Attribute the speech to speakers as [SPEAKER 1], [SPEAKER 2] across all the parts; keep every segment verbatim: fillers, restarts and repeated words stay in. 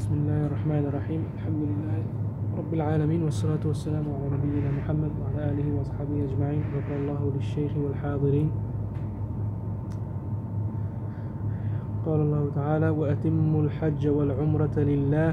[SPEAKER 1] بسم الله الرحمن الرحيم. الحمد لله رب العالمين، والصلاة والسلام على نبينا محمد وعلى آله وصحبه أجمعين. غفر الله للشيخ والحاضرين. قال الله تعالى: وأتموا الحج والعمرة لله.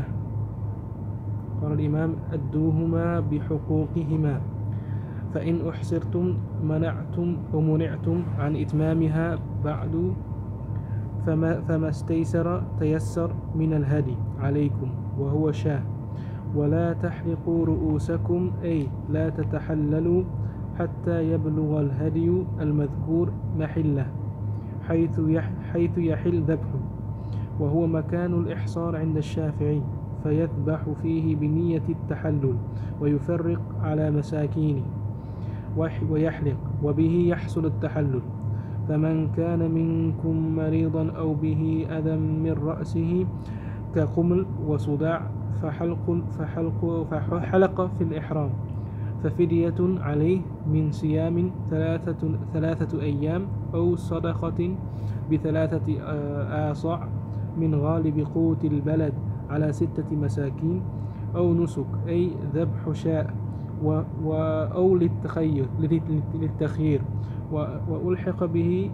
[SPEAKER 1] قال الإمام: أدوهما بحقوقهما، فإن أحصرتم منعتم ومنعتم عن إتمامها بعد فما, فما استيسر تيسر من الهدي عليكم، وهو شاه. ولا تحلقوا رؤوسكم، أي لا تتحللوا حتى يبلغ الهدي المذكور محله حيث حيث يحل ذبحه، وهو مكان الإحصار عند الشافعي، فيذبح فيه بنية التحلل ويفرق على مساكينه ويحلق، وبه يحصل التحلل. فمن كان منكم مريضا أو به أذى من رأسه كقمل وصداع فحلق, فحلق, فحلق في الإحرام، ففدية عليه من صيام ثلاثة, ثلاثة أيام أو صدقة بثلاثة آصاع من غالب قوت البلد على ستة مساكين، أو نسك أي ذبح شاء و و أو للتخير للتخيير وألحق به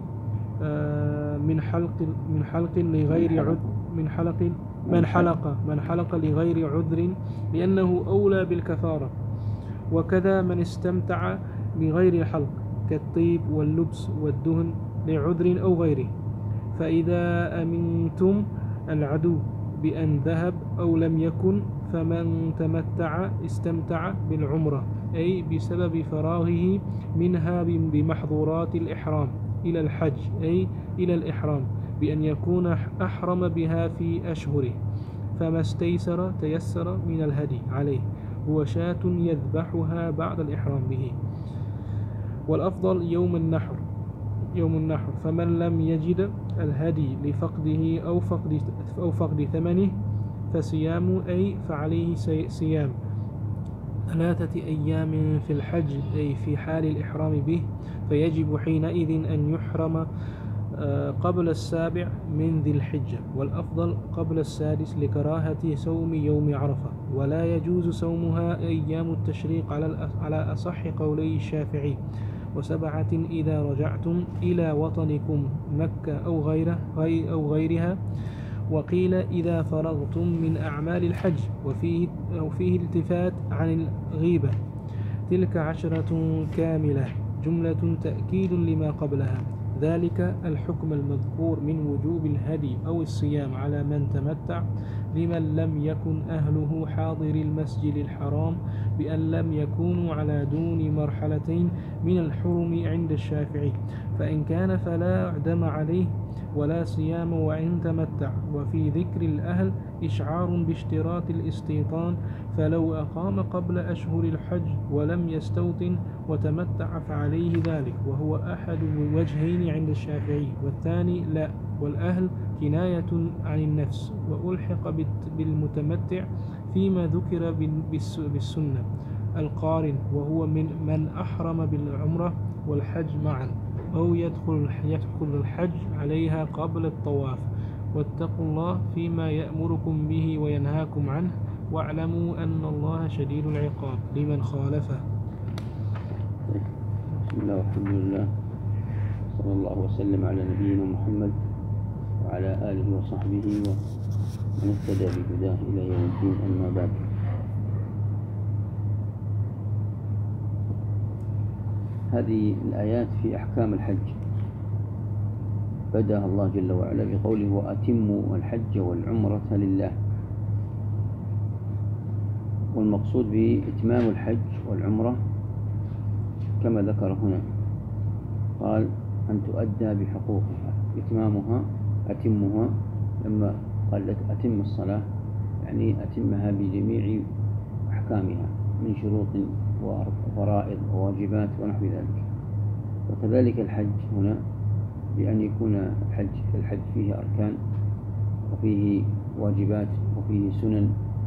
[SPEAKER 1] من حلق من حلق لغير عذر من حلق من حلق من حلق لغير عذر، لأنه أولى بالكفارة. وكذا من استمتع بغير الحلق كالطيب واللبس والدهن لعذر أو غيره. فإذا أمنتم العدو بأن ذهب أو لم يكن، فمن تمتع استمتع بالعمرة، أي بسبب فراغه منها بمحظورات الإحرام إلى الحج، أي إلى الإحرام بأن يكون أحرم بها في أشهره. فما استيسر تيسر من الهدي عليه، هو شاة يذبحها بعد الإحرام به. والأفضل يوم النحر يوم النحر فمن لم يجد الهدي لفقده أو فقد, أو فقد ثمنه فصيام، أي فعليه صيام ثلاثة أيام في الحج، أي في حال الإحرام به، فيجب حينئذ أن يحرم قبل السابع من ذي الحجة، والأفضل قبل السادس لكراهة صوم يوم عرفة. ولا يجوز صومها أيام التشريق على أصح قولي الشافعي. وسبعة إذا رجعتم إلى وطنكم مكة أو غيره أو غيرها. وقيل إذا فرغتم من أعمال الحج، وفيه, وفيه التفات عن الغيبة. تلك عشرة كاملة، جملة تأكيد لما قبلها. ذلك الحكم المذكور من وجوب الهدي أو الصيام على من تمتع، لمن لم يكن أهله حاضر المسجد الحرام، بأن لم يكونوا على دون مرحلتين من الحرم عند الشافعي، فإن كان فلا دم عليه ولا صيام وإن تمتع. وفي ذكر الأهل إشعار باشتراط الاستيطان، فلو أقام قبل أشهر الحج ولم يستوطن وتمتع فعليه ذلك، وهو أحد وجهين عند الشافعي، والثاني لا. والأهل كناية عن النفس، وألحق بالمتمتع فيما ذكر بالسنة. القارن وهو من من أحرم بالعمرة والحج معا، أو يدخل يدخل الحج عليها قبل الطواف. واتقوا الله فيما يأمركم به وينهاكم عنه، واعلموا أن الله شديد العقاب لمن خالفه.
[SPEAKER 2] بسم الله والحمد لله، صلى الله وسلم على نبينا محمد وعلى آله وصحبه ومن اهتدى بهداه إلى يوم الدين. أما بعد، هذه الآيات في أحكام الحج بدأها الله جل وعلا بقوله: وأتموا الحج والعمرة لله. والمقصود بإتمام الحج والعمرة كما ذكر هنا، قال أن تؤدى بحقوقها. إتمامها أتمها، لما قال لك أتم الصلاة يعني أتمها بجميع أحكامها من شروط وفرائض وواجبات ونحو ذلك. وكذلك الحج هنا، بأن يكون الحج الحج فيه أركان وفيه واجبات وفيه سنن،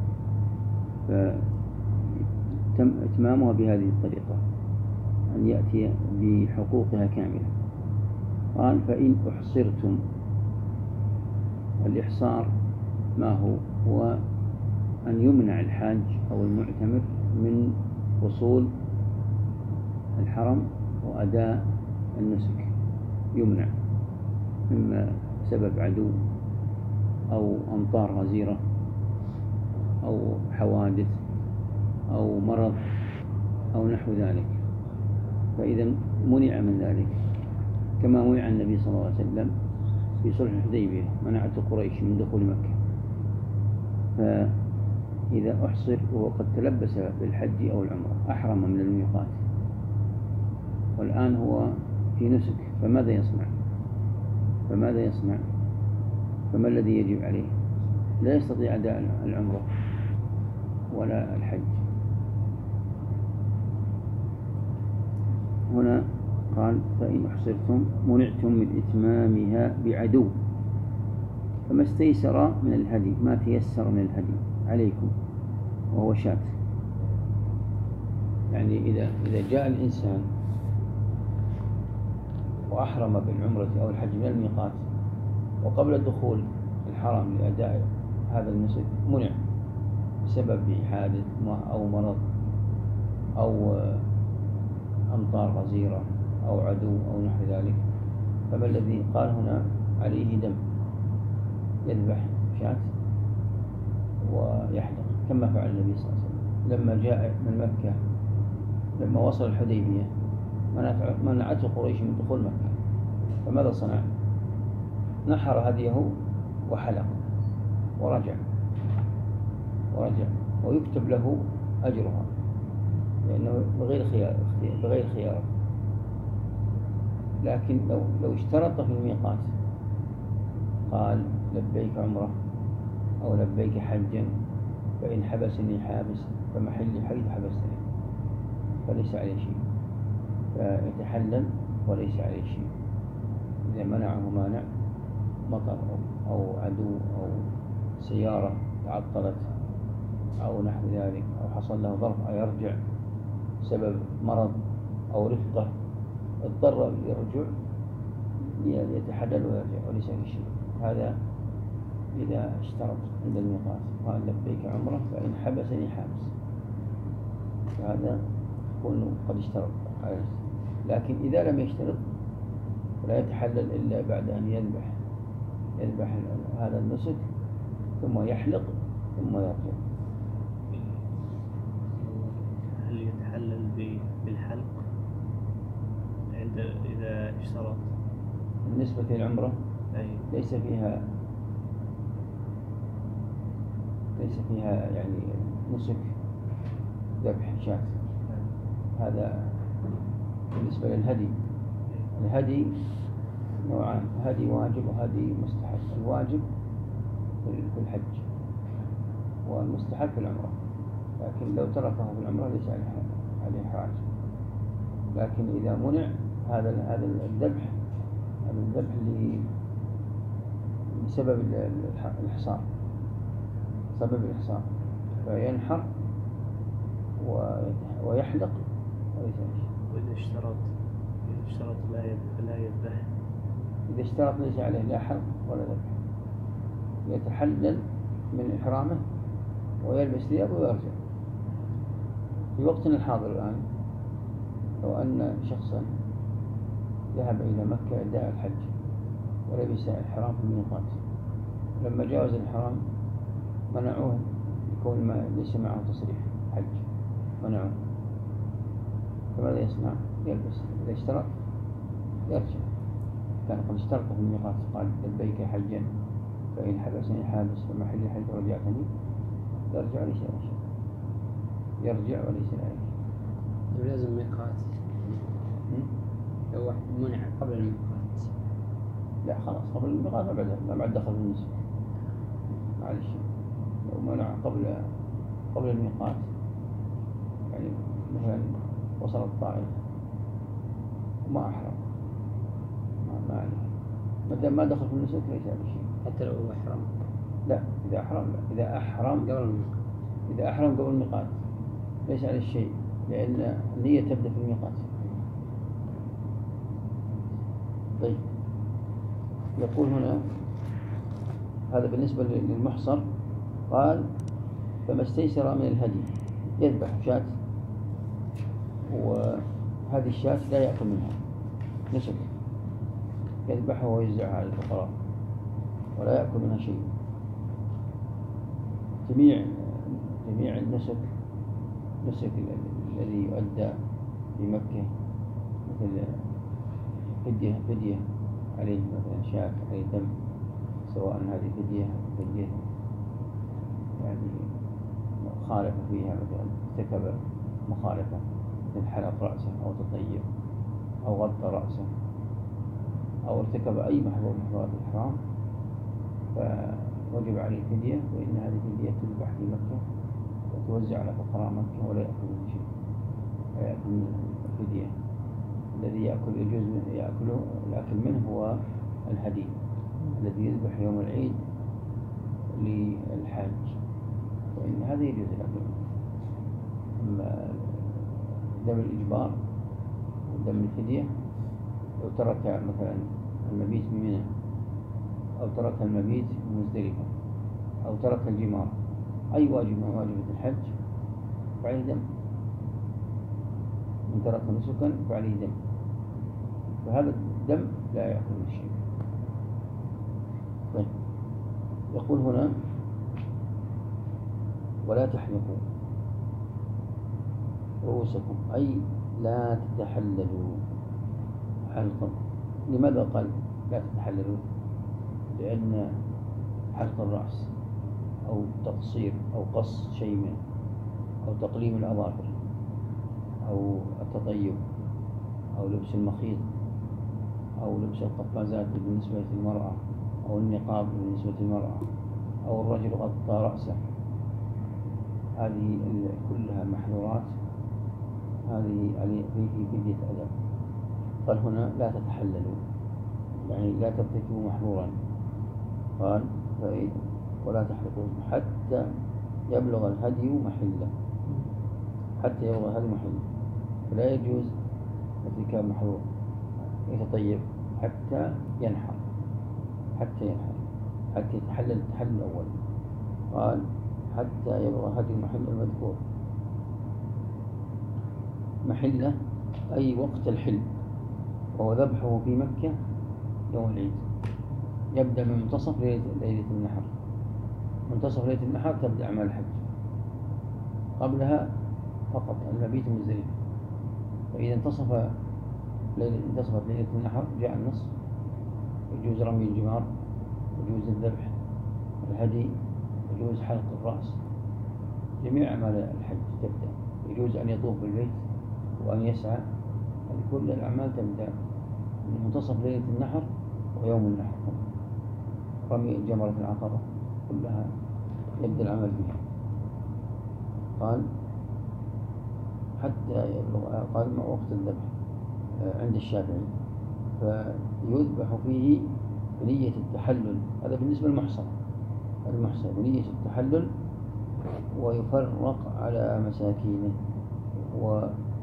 [SPEAKER 2] فتم إتمامها بهذه الطريقة، أن يأتي بحقوقها كاملة. قال: فإن أحصرتم. الإحصار ما هو؟ هو أن يمنع الحاج أو المعتمر من وصول الحرم وأداء النسك، يمنع إما سبب عدو أو أمطار غزيرة أو حوادث أو مرض أو نحو ذلك، فإذا منع من ذلك، كما منع النبي صلى الله عليه وسلم في صلح الحديبية، منعته قريش من دخول مكة. فإذا أحصر وهو قد تلبس بالحج أو العمرة، أحرم من الميقات، والآن هو في نسك، فماذا يصنع؟ فماذا يصنع؟ فما الذي يجب عليه؟ لا يستطيع أداء العمرة ولا الحج. هنا قال فإن أحصرتم منعتم من إتمامها بعدو، فما استيسر من الهدي، ما تيسر من الهدي عليكم وهو شاة. يعني إذا إذا جاء الإنسان وأحرم بالعمرة أو الحج من الميقات وقبل دخول الحرم لأداء هذا النسك منع بسبب حادث أو مرض أو أمطار غزيرة أو عدو أو نحو ذلك، فما الذي قال هنا؟ عليه دم، يذبح شاة ويحلق كما فعل النبي صلى الله عليه وسلم لما جاء من مكة. لما وصل الحديبية منعته قريش من دخول مكة، فماذا صنع؟ نحر هديه وحلق ورجع ورجع ويكتب له أجرها، لأنه بغير خيار بغير خيار. لكن لو لو اشترط في الميقات قال لبيك عمرة أو لبيك حجا، فإن حبسني حابس فمحلي حيث حبستني، فليس عليه شيء، فيتحلل وليس عليه شيء. إذا منعه مانع مطر أو عدو أو سيارة تعطلت أو نحو ذلك، أو حصل له ظرف أو يرجع سبب مرض أو رفقة اضطر يرجع، يتحلل ويرجع وليس عليه شيء. هذا إذا اشترط عند الميقات قال لبيك عمرة فإن حبسني حابس، فهذا يكون قد اشترط. لكن إذا لم يشترط فلا يتحلل إلا بعد أن يذبح يذبح هذا النسك ثم يحلق ثم يرجع.
[SPEAKER 3] هل يتحلل بالحلق عند إذا اشترط؟
[SPEAKER 2] بالنسبة للعمرة
[SPEAKER 3] أي
[SPEAKER 2] ليس فيها ليس فيها يعني نسك ذبح شاة. هذا بالنسبة للهدي. الهدي نوعان، هدي واجب وهدي مستحب. الواجب في الحج والمستحب في العمرة، لكن لو تركه في العمرة ليس عليه حرج. لكن إذا منع هذا هذا الذبح هذا الذبح بسبب الحصار سبب الإحصار، فينحر ويحلق وليس شيء.
[SPEAKER 3] وإذا اشترط إذا اشترط لا يذبح،
[SPEAKER 2] إذا اشترط ليس عليه لا حلق ولا ذبح، يتحلل من إحرامه ويلبس ثيابه ويرجع. في وقتنا الحاضر الآن لو أن شخصا ذهب إلى مكة أداء الحج ولبس الإحرام في الميقات، لما جاوز الإحرام منعوه يكون ما ليس معه تصريح حج، منعوه. فماذا يصنع؟ يلبس. إذا اشترط يرجع، كان قد اشترط في الميقات قال لبيك حجا فإن حبسني حابس فمحل حيث رجعتني، يرجع وليس له شيء، يرجع وليس له شيء.
[SPEAKER 4] لازم ميقات لو واحد منع قبل الميقات؟
[SPEAKER 2] لا خلاص قبل الميقات ما بعد ما بعد دخل النسك، معلش. لو منع قبل قبل الميقات، يعني مثلا وصل الطائف وما أحرم ما ما عليه، ما دام ما دخل في النسك ليس عليه شيء.
[SPEAKER 4] حتى لو هو أحرم؟
[SPEAKER 2] لا إذا أحرم لا إذا أحرم
[SPEAKER 4] قبل الميقات
[SPEAKER 2] إذا أحرم قبل الميقات ليس عليه شيء، لأن النية تبدأ في الميقات. طيب يقول هنا هذا بالنسبة للمحصر. قال فما استيسر من الهدي يذبح شاة، وهذه الشاة لا يأكل منها نسك، يذبحها ويوزعها على الفقراء ولا يأكل منها شيء. جميع جميع النسك، نسك الذي يؤدى في مكة مثل فدية فدية عليه مثلا شاة عليه دم، سواء هذه فدية فدية يعني خالف فيها مثلا ارتكب مخالفة مثل حلق رأسه أو تطيب أو غطى رأسه أو ارتكب أي محظور من محظورات الإحرام، فوجب عليه فدية، وإن هذه الفدية تذبح في مكة وتوزع على فقراء مكة ولا يأكل من شيء، لا يأكل من الفدية. الذي يأكل يجوز يأكله الأكل منه هو الهدي الذي يذبح يوم العيد للحاج، وإن هذا يجوز الأكل منه. أما دم الإجبار ودم الفدية، لو ترك مثلا المبيت من منى أو ترك المبيت من مزدلفة أو ترك الجمار، أي واجب من واجبات الحج فعليه دم، من ترك نسكا فعليه دم، فهذا الدم لا يأكل من الشيء. طيب يقول هنا ولا تحلقوا رؤوسكم، أي لا تتحللوا حلقا. لماذا قال لا تتحللوا؟ لأن حلق الرأس أو تقصير أو قص شيء منه أو تقليم الأظافر أو التطيب أو لبس المخيط أو لبس القفازات بالنسبة للمرأة أو النقاب بالنسبة للمرأة أو الرجل غطى رأسه، هذه كلها محظورات، هذه في فدية أدب. قال هنا لا تتحللوا يعني لا ترتكبوا محظورا، قال ولا تحلقوا حتى يبلغ الهدي محله، حتى يبلغ الهدي محله، فلا يجوز ارتكاب محظور يتطيب حتى ينحر، حتى ينحر حتى يتحلل التحلل الأول. قال حتى يبلغ الهدي محل المذكور، محله أي وقت الحل، وهو ذبحه في مكة يوم العيد، يبدأ من منتصف ليلة النحر. منتصف ليلة النحر تبدأ أعمال الحج، قبلها فقط المبيت مزدلفة. فإذا انتصف ليلة انتصفت ليلة النحر جاء النصف، يجوز رمي الجمار، يجوز الذبح الهدي، يجوز حلق الرأس، جميع أعمال الحج تبدأ. يجوز أن يطوف بالبيت وأن يسعى، كل الأعمال تبدأ من منتصف ليلة النحر ويوم النحر. رمي جمرة العقبة كلها يبدأ العمل بها. قال حتى يبلغ، قال ما وقت الذبح عند الشافعي، فيذبح فيه بنية التحلل، هذا بالنسبة للمحصر، المحصر بنية التحلل، ويفرق على مساكينه و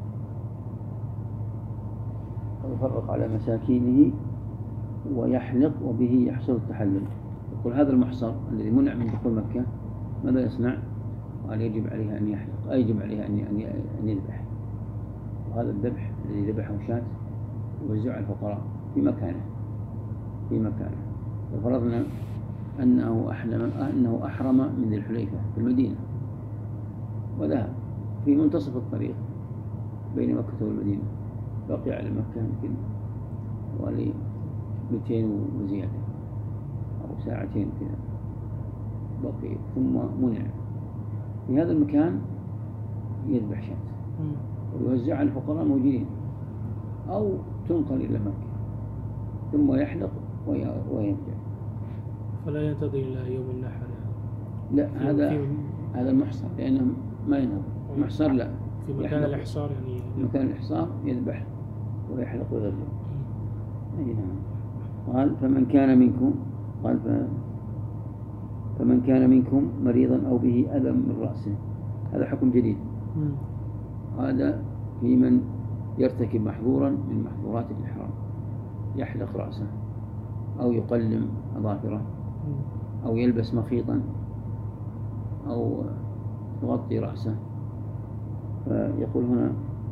[SPEAKER 2] ويفرق على مساكينه ويحلق، وبه يحصل التحلل. يقول هذا المحصر الذي منع من دخول مكة ماذا يصنع؟ قال يجب عليها أن يحلق، أي يجب عليها أن يذبح، وهذا الذبح الذي ذبحه شاة يوزع الفقراء في مكانه في مكانه. وفرضنا أنه أحلم أنه أحرم من ذي الحليفة في المدينة، وذهب في منتصف الطريق بين مكة والمدينة، بقي على مكة يمكن حوالي مئتين وزيادة أو ساعتين كذا بقي، ثم منع في هذا المكان يذبح شاة ويوزع على الفقراء الموجودين، أو تنقل إلى مكة ثم يحلق ويرجع،
[SPEAKER 1] فلا ينتظر إلى يوم النحر.
[SPEAKER 2] لا هذا هذا المحصر، لأنه ما ينهض محصر، لا
[SPEAKER 1] في مكان الإحصار، يعني
[SPEAKER 2] في مكان الإحصار يذبح ويحلق ويرجع. أي نعم. قال فمن كان منكم، قال فمن كان منكم مريضا أو به أذى من رأسه، هذا حكم جديد. هذا في من يرتكب محظورا من محظورات الإحرام، يحلق رأسه أو يقلم أظافره أو يلبس مخيطا أو يغطي رأسه. فيقول هنا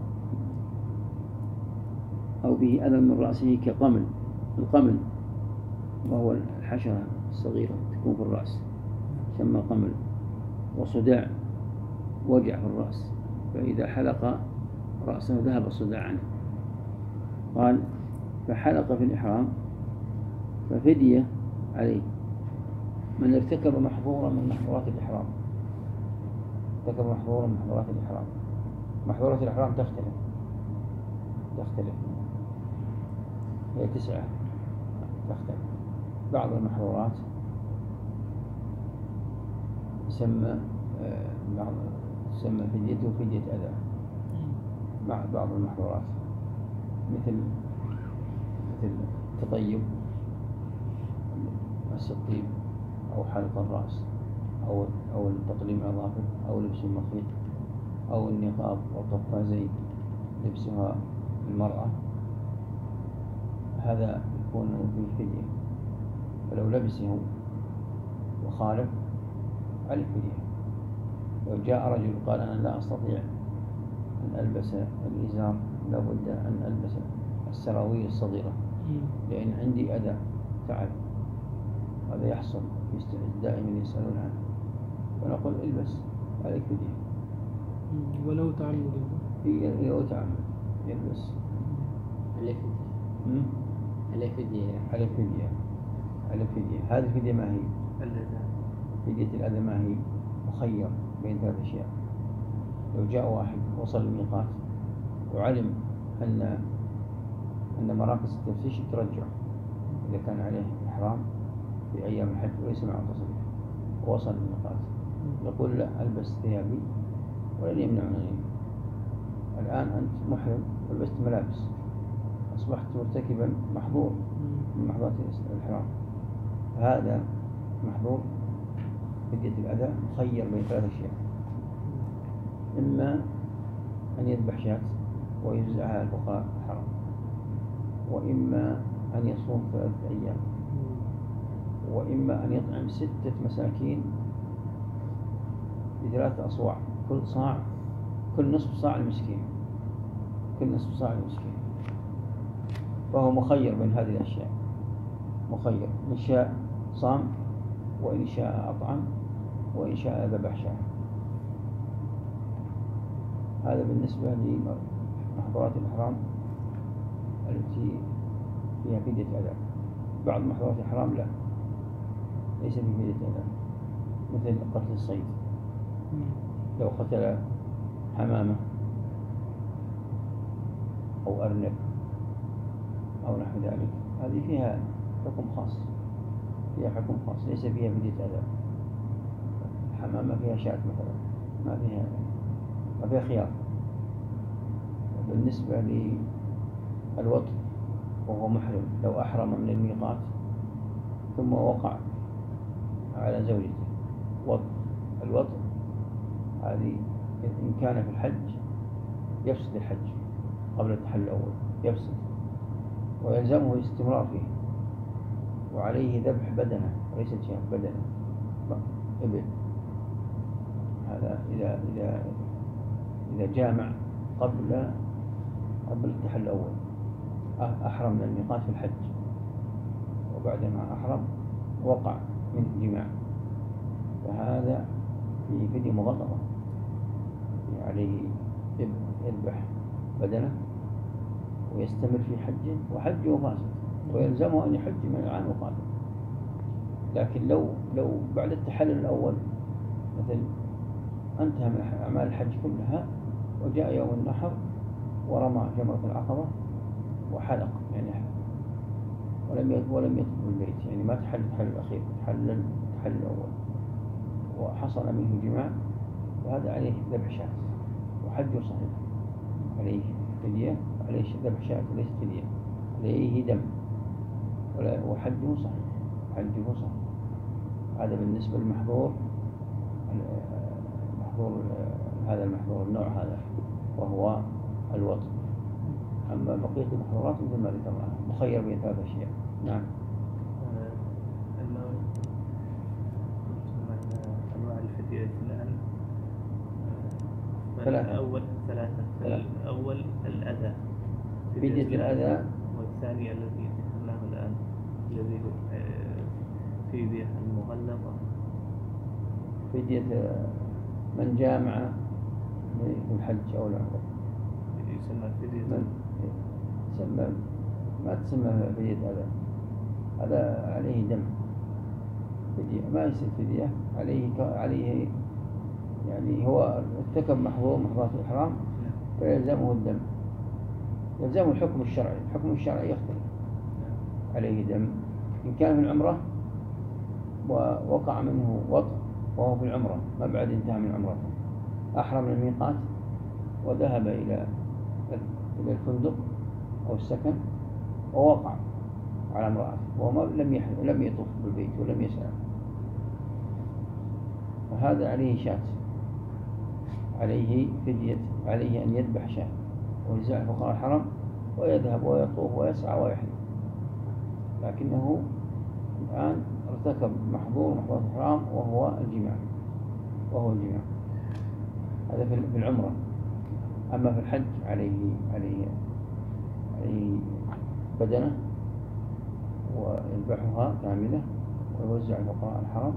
[SPEAKER 2] أو به أذى من رأسه كقمل. القمل وهو الحشرة الصغيرة تكون في الرأس يسمى قمل. وصداع وجع في الرأس، فإذا حلق رأسه ذهب الصداع عنه. قال فحلق في الإحرام ففدية عليه من ارتكب محظورا من محظورات الإحرام. ارتكب محظورا من محظورات الإحرام. محظورات الإحرام تختلف تختلف هي تسعة تختلف. بعض المحظورات يسمى بعض تسمى فديته فدية أذى مع بعض المحظورات، مثل مثل التطيب مس الطيب أو حلق الرأس أو أو تقليم الأظافر أو لبس المخيط أو النقاب أو قفازين لبسها المرأة. هذا يكون فيه فدية. فلو لبسه وخالف عليه فدية. لو جاء رجل قال أنا لا أستطيع أن ألبس الإزار، لابد أن ألبس السراويل الصغيرة لأن عندي أذى تعب، هذا يحصل دائما يسألون عنه، فنقول البس عليك فدية.
[SPEAKER 1] ولو تعمد
[SPEAKER 2] لو تعمد يلبس
[SPEAKER 4] عليه فدية. عليه فدية
[SPEAKER 2] عليه فدية عليه فدية. هذه الفدية ما هي؟ فدية الأذى ما هي؟ مخير بين ثلاث أشياء. لو جاء واحد وصل الميقات وعلم أن أن مراكز التفتيش ترجع إذا كان عليه إحرام في أيام الحج وليس معه تصريح ووصل الميقات، يقول لا ألبس ثيابي ولن يمنعني. الآن أنت محرم ولبست ملابس، أصبحت مرتكبا محظور من محظورات الإحرام. هذا محظور فدية الأذى مخير بين ثلاث أشياء: إما أن يذبح شاة ويجزعها الفقراء حرام، وإما أن يصوم ثلاثة أيام، وإما أن يطعم ستة مساكين بثلاثة أصواع، كل صاع كل نصف صاع المسكين كل نصف صاع المسكين. فهو مخير بين هذه الأشياء، مخير إن شاء صام وإن شاء أطعم وإن شاء ذبح شاة. هذا بالنسبة لمحظورات الإحرام التي فيها فدية أذى. بعض محظورات الإحرام لا، ليس في فدية أذى، مثل قتل الصيد. لو قتل حمامة أو أرنب أو نحو ذلك، هذه فيها حكم خاص فيها حكم خاص ليس فيها فدية أذى. الحمامة فيها شاة مثلا، ما فيها ما فيها خيار. بالنسبة للوطء وهو محرم، لو أحرم من الميقات ثم وقع على زوجته وطء، الوطء هذه إن كان في الحج يفسد الحج قبل التحلل الأول، يفسد ويلزمه الاستمرار فيه، وعليه ذبح بدنه وليس شيء بدنه إبل. هذا إذا إذا إذا جامع قبل قبل التحلل الأول، أحرم من الميقات في الحج وبعدما أحرم وقع من جماع، فهذا في فدية مغلظة، عليه يذبح بدنه ويستمر في حجه وحجه فاسد، ويلزمه أن يحج من العام القادم. لكن لو لو بعد التحلل الأول مثل انتهى من أعمال الحج كلها وجاء يوم النحر ورمى جمرة العقبة وحلق، يعني حلق ولم ولم يطلب البيت، يعني ما تحلل التحلل الأخير، تحلل التحلل الأول وحصل منه جماع، وهذا عليه ذبح شاة وحجه صحيح. عليه فدية، عليه ذبح شاة وليس فدية، عليه دم وحجه صحيح، حجه صحيح. هذا بالنسبة للمحظور محظور هذا المحظور النوع هذا وهو الوطء. أما بقية المحظورات مثل ما ذكرنا مخير بين ثلاث أشياء. نعم.
[SPEAKER 3] أنواع الفدية الآن
[SPEAKER 2] ثلاثة.
[SPEAKER 3] الأول ثلاثة.
[SPEAKER 2] ثلاثة.
[SPEAKER 3] الأول الأذى،
[SPEAKER 2] فدية الأذى،
[SPEAKER 3] والثاني الذي ذكرناه الآن الذي هو آه، فدية المغلظة.
[SPEAKER 2] فدية من جامع في الحج أو العمرة
[SPEAKER 3] يسمى فدية
[SPEAKER 2] من تسمى ما تسمى فدية أذى، هذا عليه دم. فدية ما يصير فدية عليه عليه يعني هو ارتكب محظور محظورات الإحرام فيلزمه الدم، يلزمه الحكم الشرعي. الحكم الشرعي يختلف، عليه دم. إن كان في العمرة ووقع منه وطء وهو في العمرة ما بعد انتهى من عمرته، أحرم من الميقات وذهب إلى إلى الفندق أو السكن ووقع على امرأة وهو لم يحرم لم يطوف بالبيت ولم يسعى، فهذا عليه شاة، عليه فدية، عليه أن يذبح شاة ويزع فقراء الحرم ويذهب ويطوف ويسعى ويحرم. لكنه الآن ارتكب محظور محظور الحرام وهو الجماع وهو الجماع هذا في العمرة. أما في الحج عليه عليه عليه بدنة ويذبحها كاملة ويوزع فقراء الحرم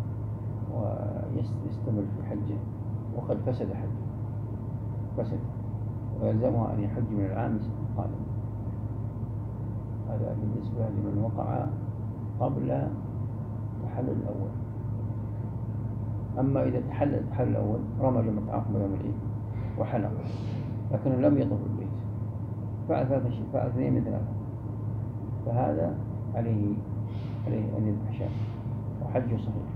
[SPEAKER 2] ويستمر في حجه، وقد فسد حجه فسد ويلزمها أن يحج من العام القادم. هذا بالنسبة لمن وقع قبل تحلل الأول. أما إذا تحلل التحلل الأول رمى جمرة عقبة يوم العيد وحلق لكنه لم يطف البيت، فعل ثلاثة شيء، فعل اثنين من ثلاثة، فهذا عليه عليه أن يذبح شاة وحجه صحيح.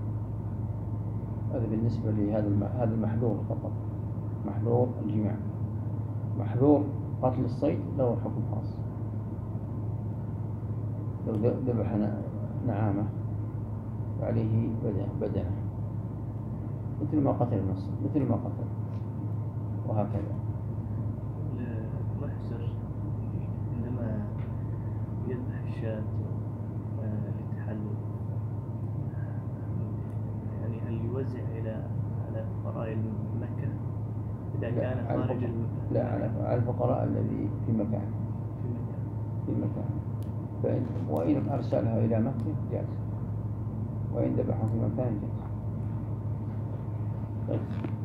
[SPEAKER 2] هذا بالنسبة لهذا هذا المحذور فقط، محذور الجماع. محذور قتل الصيد له حكم خاص. لو ذبح نعامة فعليه بدنة مثل ما قتل النصر مثل ما قتل، وهكذا.
[SPEAKER 3] المحجر عندما يذبح الشاة للتحلل يعني هل يوزع إلى على فقراء مكة إذا كان خارج الم...
[SPEAKER 2] لا على الفقراء الذي في مكان
[SPEAKER 3] في مكان
[SPEAKER 2] في مكان فإن وإن أرسلها إلى مكة جاز، وإن ذبحها في مكان جاز. طيب.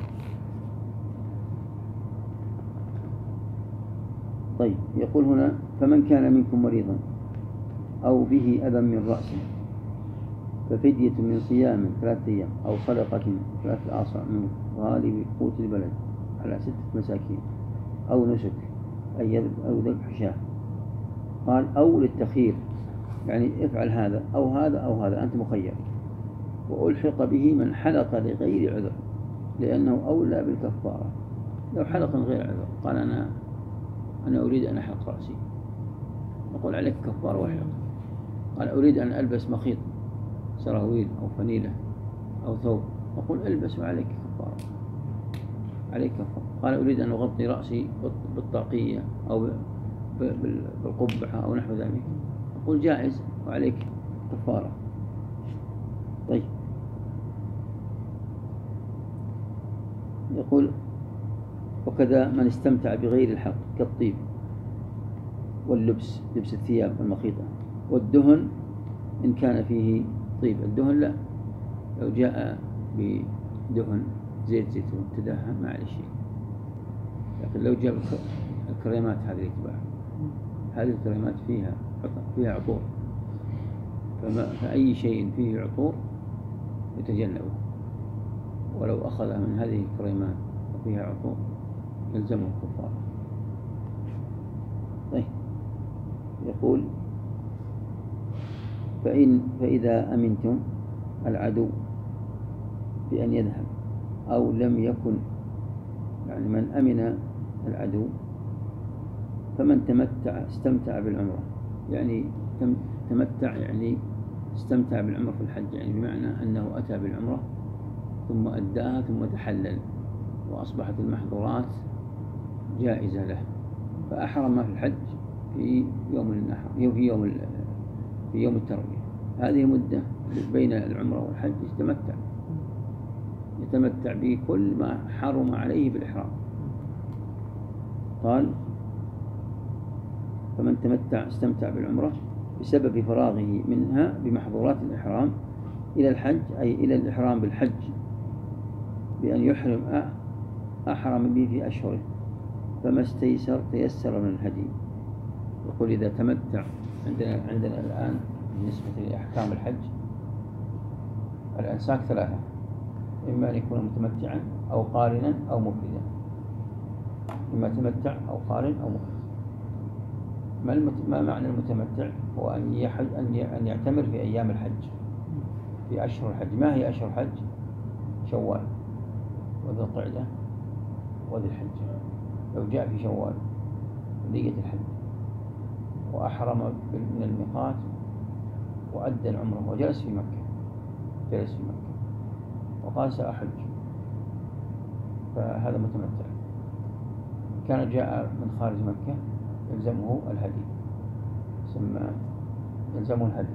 [SPEAKER 2] طيب يقول هنا فمن كان منكم مريضا أو به أذى من رأسه ففدية من صيام ثلاثة أيام أو صدقة ثلاثة آصاع من غالب قوت البلد على ستة مساكين أو نسك أو ذبح شاة. قال أو للتخيير يعني افعل هذا أو هذا أو هذا أنت مخير. وألحق به من حلق لغير عذر لأنه أولى بالكفارة. لو حلق من غير عذر قال أنا أنا أريد أن أحلق رأسي نقول عليك كفارة واحلق. قال أريد أن ألبس مخيط سراويل أو فنيلة أو ثوب نقول ألبس وعليك كفارة عليك كفارة. قال أريد أن أغطي رأسي بالطاقية أو بالقبعة أو نحو ذلك نقول جائز وعليك كفارة. طيب يقول وكذا من استمتع بغير الحق كالطيب واللبس لبس الثياب المخيطة والدهن إن كان فيه طيب. الدهن لا، لو جاء بدهن زيت زيتون تدهن ما عليه شيء، لكن لو جاء الكريمات هذه تباع، هذه الكريمات فيها فيها عطور، فما فأي شيء فيه عطور يتجنبه، ولو أخذ من هذه الكريمات وفيها عطور يلزمه الكفارة. طيب يقول فإن فإذا أمنتم العدو بأن يذهب أو لم يكن يعني من أمن العدو فمن تمتع استمتع بالعمرة يعني تمتع يعني استمتع بالعمرة في الحج يعني بمعنى أنه أتى بالعمرة ثم أداها ثم تحلل وأصبحت المحظورات جائزة له فأحرم في الحج في يوم النحر في يوم في يوم التروية. هذه مدة بين العمرة والحج يتمتع يتمتع به كل ما حرم عليه بالإحرام. قال فمن تمتع استمتع بالعمرة بسبب فراغه منها بمحظورات الإحرام إلى الحج، أي إلى الإحرام بالحج بأن يحرم أحرم به في أشهره، فما استيسر تيسر من الهدي. يقول إذا تمتع عندنا عندنا الآن بالنسبة لأحكام الحج الأنساك ثلاثة، إما أن يكون متمتعا أو قارنا أو مفردا. إما تمتع أو قارن أو مفرد. ما, المت... ما معنى المتمتع؟ هو أن يحج أن, ي... أن يعتمر في أيام الحج في أشهر الحج. ما هي أشهر الحج؟ شوال وذو القعدة وذي الحجة. لو جاء في شوال نية الحج وأحرم من الميقات وأدى العمرة وجلس في مكة جلس في مكة وقال سأحج، فهذا متمتع. كان جاء من خارج مكة يلزمه الهدي، ثم يلزمه الهدي.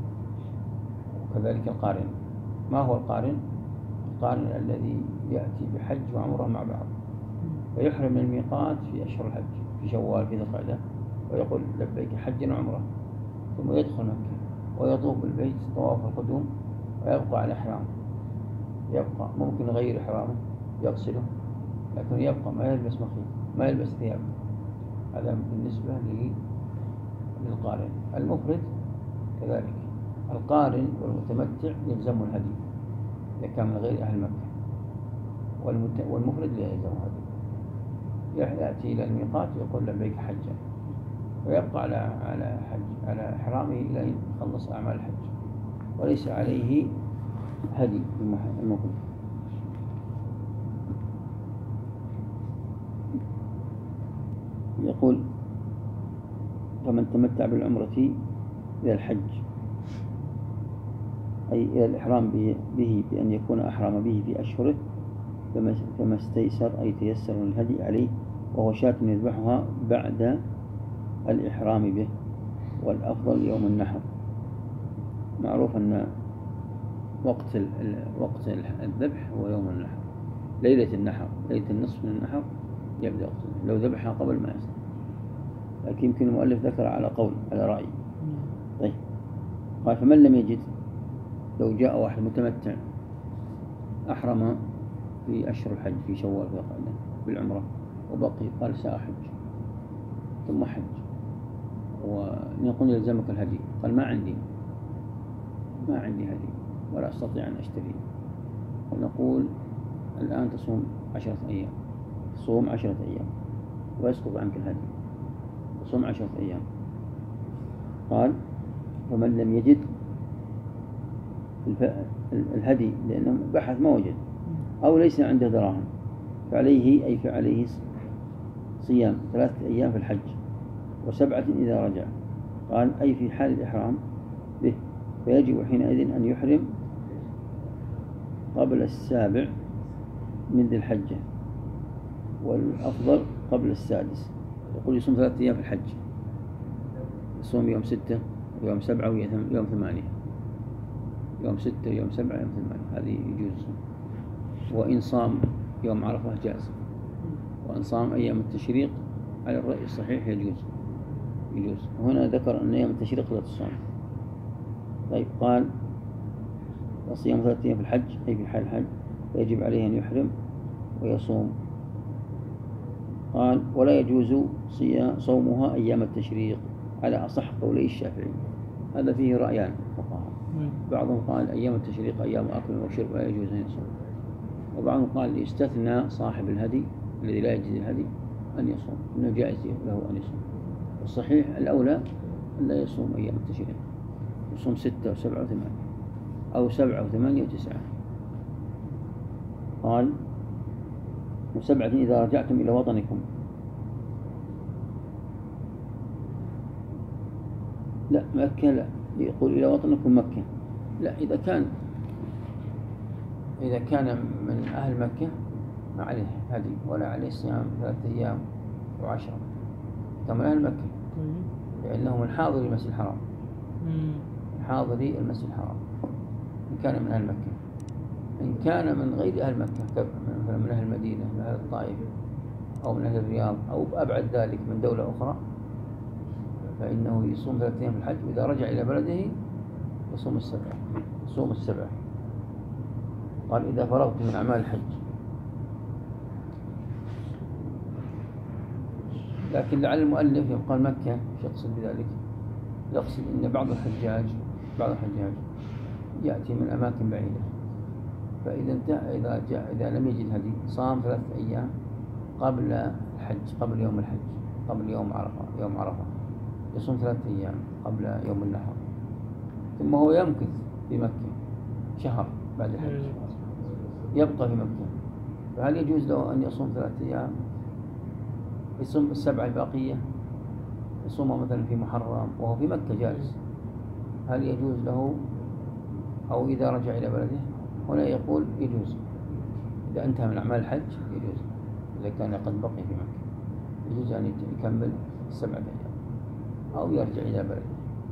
[SPEAKER 2] وكذلك القارن. ما هو القارن؟ القارن الذي يأتي بحج وعمره مع بعض، فيحرم من الميقات في أشهر الحج في شوال في ذي القعدة ويقول لبيك حجا وعمره، ثم يدخل مكة ويطوف بالبيت طواف القدوم ويبقى على إحرامه. يبقى ممكن غير إحرامه يغسله، لكن يبقى ما يلبس مخيط ما يلبس ثياب. هذا بالنسبة للقارن. المفرد كذلك. القارن والمتمتع يلزم الهدي إذا كان من غير أهل مكة، والمفرد لا يلزم الهدي. يأتي إلى الميقات ويقول لبيك حجا ويبقى على على حج على إحرامه إلى أن يخلص أعمال الحج، وليس عليه هدي المفرد. يقول فمن تمتع بالعمرة إلى الحج، أي إلى الإحرام به بأن يكون أحرم به في أشهره، فما استيسر أي تيسر من الهدي عليه، وهو شاة يذبحها بعد الإحرام به، والأفضل يوم النحر. معروف أن وقت وقت الذبح هو يوم النحر، ليلة النحر، ليلة النصف من النحر يبدأ وقت. لو ذبحها قبل ما يصل، لكن يمكن المؤلف ذكر على قول على رأي. طيب قال فمن لم يجد، لو جاء واحد متمتع أحرم في أشهر الحج في شوال في القعدة بالعمرة وبقي قال سأحج ثم حج ونقول يلزمك الهدي، قال ما عندي ما عندي هدي ولا أستطيع أن أشتري، ونقول الآن تصوم عشرة أيام، تصوم عشرة أيام ويسقط عنك الهدي، تصوم عشرة أيام. قال فمن لم يجد الهدي لأنه بحث ما وجد أو ليس عنده دراهم، فعليه أي فعليه صيام ثلاثة أيام في الحج وسبعة إذا رجع. قال أي في حال الإحرام به، فيجب حينئذ أن يحرم قبل السابع من ذي الحجة، والأفضل قبل السادس. يقول يصوم ثلاثة أيام في الحج، يصوم يوم ستة ويوم سبعة ويوم ثمانية، يوم ستة ويوم سبعة ويوم ثمانية، هذه يجوز. وإن صام يوم عرفة جاز، وإن صام أيام التشريق على الرأي الصحيح يجوز يجوز وهنا ذكر أن أيام التشريق لا تصوم. طيب قال صيام ثلاثة أيام في الحج أي في حال الحج، فيجب عليه أن يحرم ويصوم. قال ولا يجوز صومها أيام التشريق على أصح قولي الشافعي. هذا فيه رأيان فقهاء، بعضهم قال أيام التشريق أيام أكل وشرب لا يجوز أن يصوم، وبعضهم قال يستثنى صاحب الهدي الذي لا يجوز الهدي أن يصوم، إنه جائز له أن يصوم. والصحيح الأولى أن لا يصوم أيام التشريق، يصوم ستة وسبعة وثمانية أو سبعة وثمانية وتسعة. قال وسبعة إذا رجعتم إلى وطنكم. لا مكة لا، يقول إلى وطنكم مكة لا. إذا كان إذا كان من أهل مكة ما عليه هدي ولا عليه صيام ثلاثة أيام وعشرة، كان من أهل مكة لأنه من حاضر المسجد الحرام، حاضري المسجد الحرام إن كان من أهل مكة. إن كان من غير أهل مكة مثلا من أهل المدينة من أهل الطائف أو من أهل الرياض أو أبعد ذلك من دولة أخرى فإنه يصوم ثلاثة أيام في الحج، وإذا رجع إلى بلده يصوم السبعة يصوم السبعة. قال إذا فرغت من أعمال الحج. لكن لعل المؤلف يقال مكة مش يقصد بذلك، يقصد أن بعض الحجاج بعض الحجاج يأتي من أماكن بعيدة، فإذا انتهى إذا جاء إذا لم يجد هدي صام ثلاثة أيام قبل الحج قبل يوم الحج قبل يوم عرفة يوم عرفة يصوم ثلاثة أيام قبل يوم النحر، ثم هو يمكث في مكة شهر بعد الحج يبقى في مكة، فهل يجوز له أن يصوم ثلاثة أيام يصوم السبعة الباقية يصومها مثلا في محرم وهو في مكة جالس؟ هل يجوز له أو إذا رجع إلى بلده؟ هنا يقول يجوز إذا انتهى من أعمال الحج يجوز، إذا كان قد بقي في مكة يجوز أن يكمل السبعة أيام أو يرجع إلى بلده.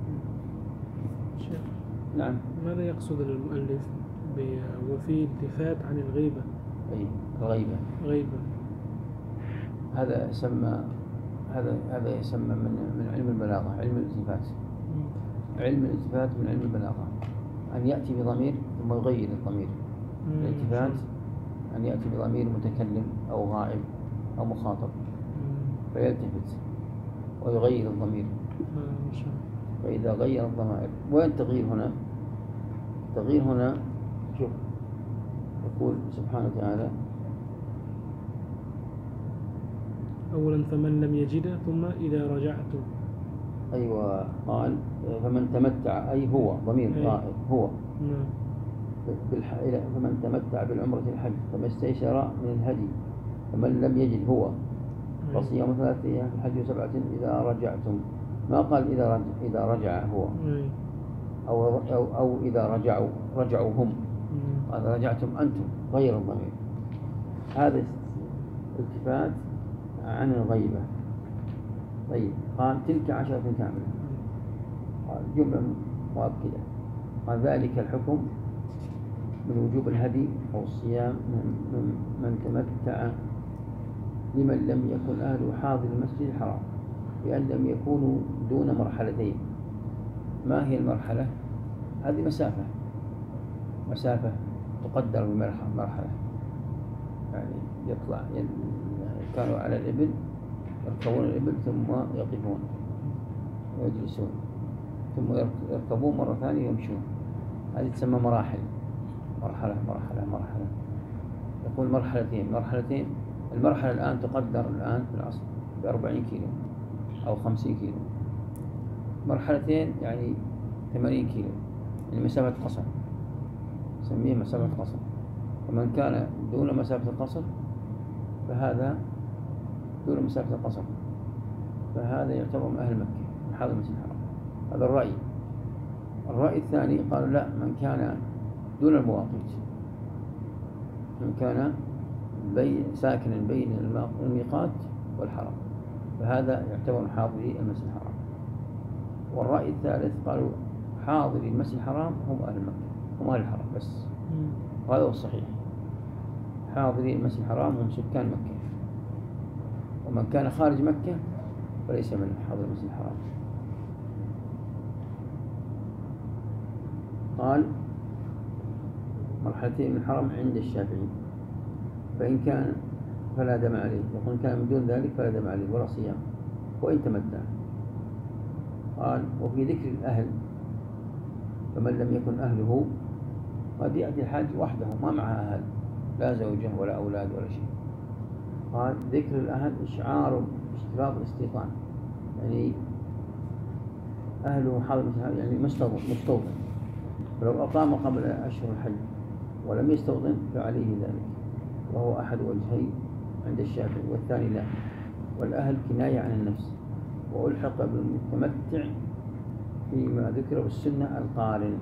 [SPEAKER 1] شيخ
[SPEAKER 2] نعم.
[SPEAKER 1] ماذا يقصد المؤلف وفي التفات عن الغيبة؟
[SPEAKER 2] أي الغيبة
[SPEAKER 1] غيبة
[SPEAKER 2] هذا يسمى هذا هذا يسمى من من علم البلاغة علم الالتفات. علم الالتفات من علم البلاغة أن يأتي بضمير ثم يغير الضمير. الالتفات أن يأتي بضمير متكلم أو غائب أو مخاطب فيلتفت ويغير الضمير. فإذا غير الضمائر وين التغيير هنا؟ التغيير هنا شوف يقول سبحانه وتعالى
[SPEAKER 1] أولا فمن لم يجد ثم إذا رجعت.
[SPEAKER 2] أيوة قال فمن تمتع أي هو ضمير غائب هو بالح... فمن تمتع بالعمرة الحج فما استيسر من الهدي فمن لم يجد هو فصيام ثلاثة أيام الحج سبعة إذا رجعتم، ما قال إذا رجع إذا رجع هو أو أو, أو إذا رجعوا رجعوا هم، قال رجعتم أنتم غير الضمير. هذا التفات عن الغيبة. طيب قال تلك عشرة كاملة، قال جملة مؤكدة، قال ذلك الحكم من وجوب الهدي أو الصيام من, من تمتع لمن لم يكن أهله حاضر المسجد الحرام بأن لم يكونوا دون مرحلتين. ما هي المرحلة؟ هذه مسافة مسافة تقدر بمرحلة، يعني يطلع كانوا على الإبل يركبون الإبل ثم يقفون ويجلسون ثم يركبون مرة ثانية يمشون، هذه تسمى مراحل. مرحلة مرحلة مرحلة يقول مرحلتين مرحلتين المرحلة الآن تقدر الآن في العصر بأربعين كيلو أو خمسين كيلو، مرحلتين يعني ثمانين كيلو، يعني مسافة قصر نسميه مسافة قصر. ومن كان دون مسافة القصر فهذا دون مسافة القصر فهذا يعتبر من أهل مكة من حاضر المسجد الحرام. هذا الرأي. الرأي الثاني قالوا لا، من كان دون المواقيت، من كان بي ساكنا بين الميقات والحرم فهذا يعتبر من حاضري المسجد الحرام. والرأي الثالث قالوا حاضري المسجد الحرام هم أهل مكة هم أهل الحرم بس، وهذا هو الصحيح. حاضري المسجد الحرام هم سكان مكة، ومن كان خارج مكة فليس من حاضر المسجد الحرام. قال مرحلتين من الحرم عند الشافعي، فإن كان فلا دم عليه، يقول كان من دون ذلك فلا دم عليه ولا صيام وإن تمتع. قال وفي ذكر الأهل فمن لم يكن أهله قد يأتي الحاج وحده ما معه أهل لا زوجة ولا أولاد ولا شيء. قال ذكر الأهل إشعار اشتراط الاستيطان، يعني أهله حاضر يعني مستوطن، فلو أقام قبل أشهر الحج ولم يستوطن فعليه ذلك، وهو أحد وجهي عند الشافعي والثاني لا. والأهل كناية عن النفس، وألحق بالمتمتع فيما ذكر بالسنة القارن.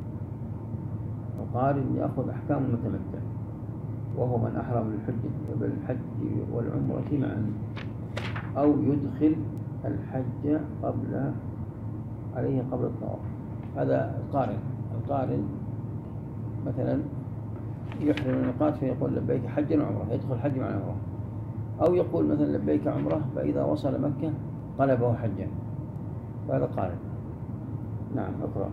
[SPEAKER 2] القارن يأخذ أحكام المتمتع وهو من أحرم بالحج بالحج والعمرة معا أو يدخل الحج قبل عليه قبل الطواف. هذا القارن. القارن مثلا يحرم الميقات فيقول لبيك حجا وعمرة، يدخل حج مع عمرة، أو يقول مثلا لبيك عمرة فإذا وصل مكة قلبه حجا، فهذا قارن. نعم اقرأ.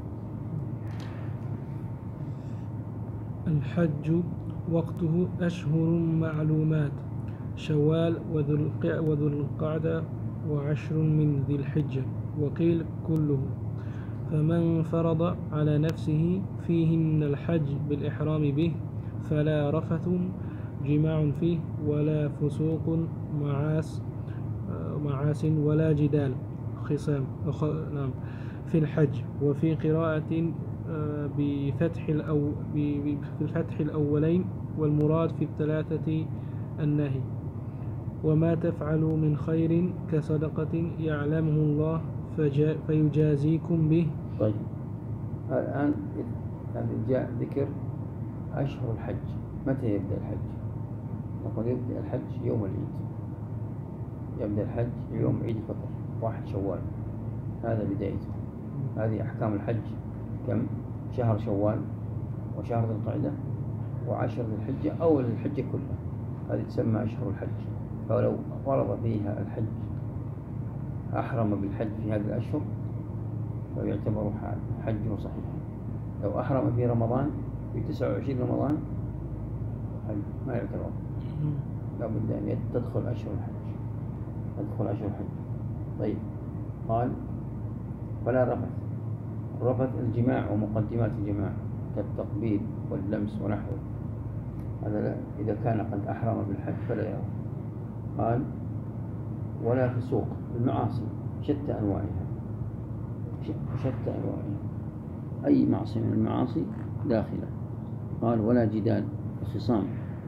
[SPEAKER 1] الحج وقته أشهر معلومات، شوال وذو القعدة وعشر من ذي الحجة، وقيل كله. فمن فرض على نفسه فيهن الحج بالإحرام به فلا رفث جماع فيه ولا فسوق معاس معاس ولا جدال خصام نعم في الحج. وفي قراءة بفتح الأو بفتح الأولين، والمراد في الثلاثة النهي. وما تفعلوا من خير كصدقة يعلمه الله فيجازيكم به.
[SPEAKER 2] طيب الآن جاء ذكر أشهر الحج. متى يبدأ الحج؟ نقول يبدأ الحج يوم العيد، يبدأ الحج يوم عيد الفطر واحد شوال، هذا بدايته. هذه أحكام الحج كم؟ شهر شوال وشهر ذي القعدة وعشر ذي الحجة أول الحجة كلها، هذه تسمى أشهر الحج. فلو فرض فيها الحج أحرم بالحج في هذه الأشهر فيعتبر حجه صحيحا. لو أحرم في رمضان في تسعة وعشرين رمضان ما يعتبر، لابد أن تدخل أشهر الحج، تدخل أشهر الحج. طيب قال فلا رفث. الرفث الجماع ومقدمات الجماع كالتقبيل واللمس ونحوه، هذا إذا كان قد أحرم بالحج فلا يرى. قال ولا فسوق، المعاصي شتى أنواعها، شتى أنواعها، أي معصية من المعاصي داخلة. قال ولا جدال، الخصام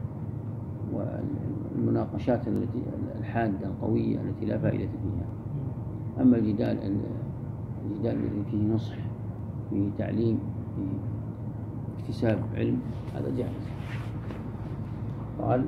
[SPEAKER 2] والمناقشات التي الحادة القوية التي لا فائدة فيها. أما الجدال الجدال الذي فيه نصح، فيه تعليم، فيه اكتساب علم، هذا جائز. قال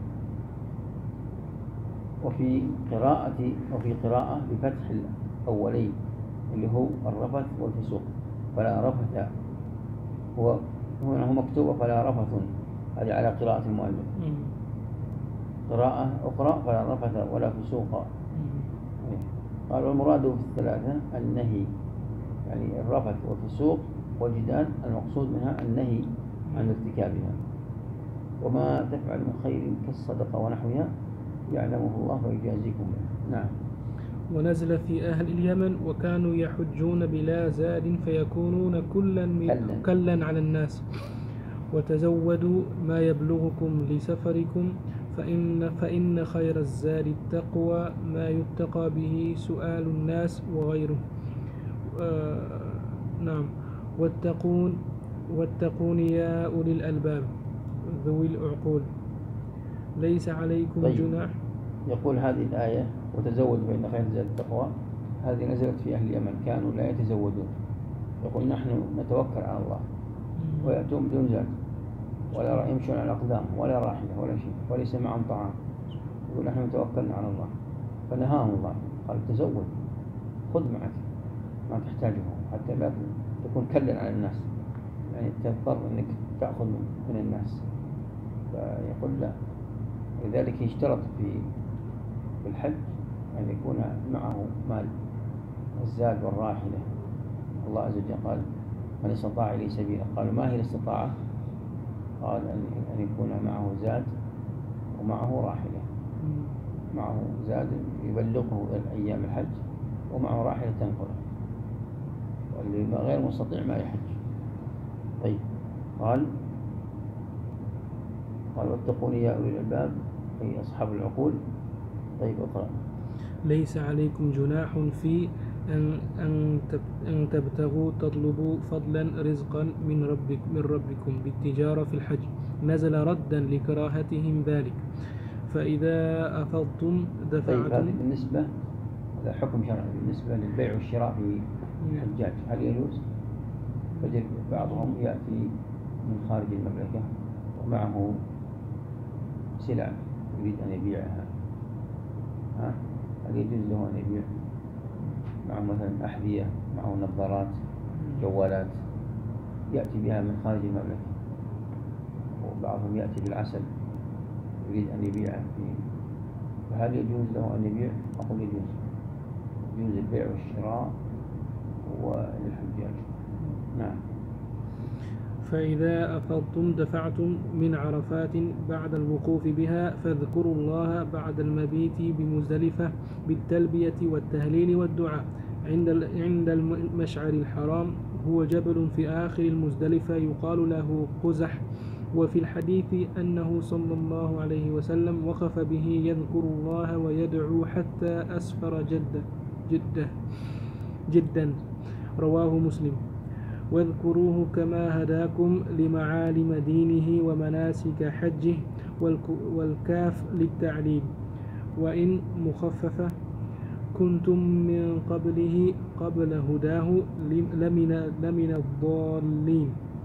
[SPEAKER 2] وفي قراءة وفي قراءة بفتح الأولين اللي هو الرفث والفسوق، فلا رفث، هو هنا هو مكتوب فلا رفث، هذه على قراءة المؤلف. قراءة أخرى فلا رفث ولا فسوق. قال والمراد في الثلاثة النهي، يعني الرفث والفسوق والجدال المقصود منها النهي عن ارتكابها. وما تفعل من خير كالصدقة ونحوها يعلمه الله ويجازيكم به. نعم.
[SPEAKER 1] ونزل في أهل اليمن وكانوا يحجون بلا زاد فيكونون كلا, كلا على الناس، وتزودوا ما يبلغكم لسفركم فإن, فإن خير الزاد التقوى ما يتقى به سؤال الناس وغيره. آه نعم. واتقون واتقون يا أولي الألباب ذوي العقول ليس عليكم
[SPEAKER 2] طيب.
[SPEAKER 1] جناح.
[SPEAKER 2] يقول هذه الآية وتزود فإن خير الزاد التقوى، هذه نزلت في أهل اليمن كانوا لا يتزودون، يقول نحن نتوكل على الله، ويأتون بدون زاد ولا يمشون على الأقدام ولا راحلة ولا شيء وليس معهم طعام، يقول نحن توكلنا على الله. فنهاهم الله قال تزود، خذ معك ما تحتاجه حتى لا تكون كلا على الناس، يعني تضطر أنك تأخذ من الناس. فيقول لا، لذلك يشترط في الحج أن يكون معه مال الزاد والراحلة. الله عز وجل قال من استطاع إليه سبيلا. قالوا ما هي الاستطاعة؟ قال أن يكون معه زاد ومعه راحلة، معه زاد يبلغه أيام الحج ومعه راحلة تنقله، واللي غير مستطيع ما يحج. طيب قال قال واتقون يا أولي الألباب أي أصحاب العقول. طيب اقرأ.
[SPEAKER 1] ليس عليكم جناح في أن أن تبتغوا تطلبوا فضلا رزقا من ربك من ربكم بالتجارة في الحج، نزل ردا لكراهتهم ذلك. فإذا أفضتم دفعتم.
[SPEAKER 2] طيب هذه بالنسبة هذا حكم شرعي بالنسبة للبيع والشراء في الحجاج، هل يجوز؟ فجد بعضهم يأتي من خارج المملكة ومعه سلع يريد أن يبيعها، ها؟ هل يجوز له أن يبيع معه مثلا أحذية، معه نظارات، جوالات، يأتي بها من خارج المملكة، وبعضهم يأتي بالعسل يريد أن يبيعه فيه، فهل يجوز له أن يبيع؟ أقول يجوز، يجوز البيع والشراء وللحجاج. نعم.
[SPEAKER 1] فإذا أفضتم دفعتم من عرفات بعد الوقوف بها فاذكروا الله بعد المبيت بمزدلفة بالتلبية والتهليل والدعاء عند عند المشعر الحرام، هو جبل في آخر المزدلفة يقال له قزح. وفي الحديث أنه صلى الله عليه وسلم وقف به يذكر الله ويدعو حتى أسفر جدا جدا جدا رواه مسلم. واذكروه كما هداكم لمعالم دينه ومناسك حجه، والكاف للتعليم، وإن مخففة كنتم من قبله قبل هداه لمن, لمن الضالين.